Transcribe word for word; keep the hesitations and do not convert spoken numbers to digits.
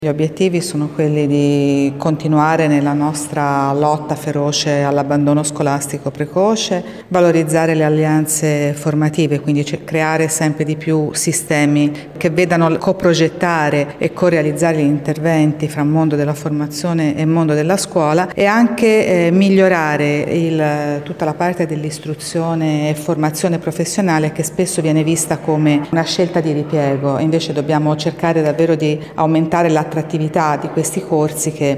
Gli obiettivi sono quelli di continuare nella nostra lotta feroce all'abbandono scolastico precoce, valorizzare le alleanze formative, quindi creare sempre di più sistemi che vedano coprogettare e co-realizzare gli interventi fra mondo della formazione e mondo della scuola e anche eh, migliorare il, tutta la parte dell'istruzione e formazione professionale che spesso viene vista come una scelta di ripiego, invece dobbiamo cercare davvero di aumentare la attrattività di questi corsi che